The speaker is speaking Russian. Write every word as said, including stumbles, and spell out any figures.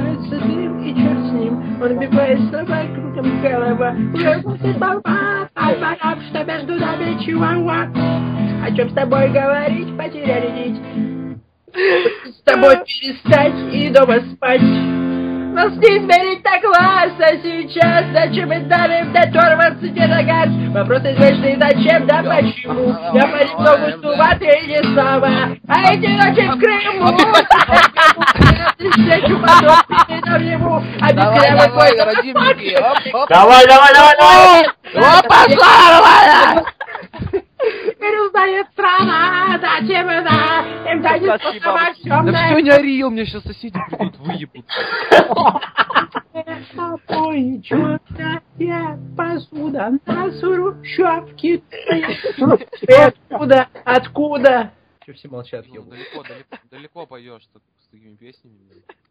становится дым, и черт с ним. Он бивает слова кругом голова. Уже после слова, а что между нами чувак? О чем с тобой говорить, потеряли нить. С тобой перестать и дома спать. Нас не измерить так класса сейчас. Зачем мы дали мне оторваться где на газ? Вопрос извечный, зачем, да почему? Я понемногу с ума, ты не сама. А эти ночи в Крыму. Встречу потом, передам ему. Давай, давай, родимники. Давай, давай, давай, давай! О, пошла! Теперь узнает страна, зачем она? Им дают Спасибо. во всем. Да все, не ори, у меня сейчас соседи придут, выебут. Ой, черная посуда на хрущевке. Откуда? Откуда? Че все молчат, Ну, ёбу? далеко, далеко, далеко поешь с такими песнями.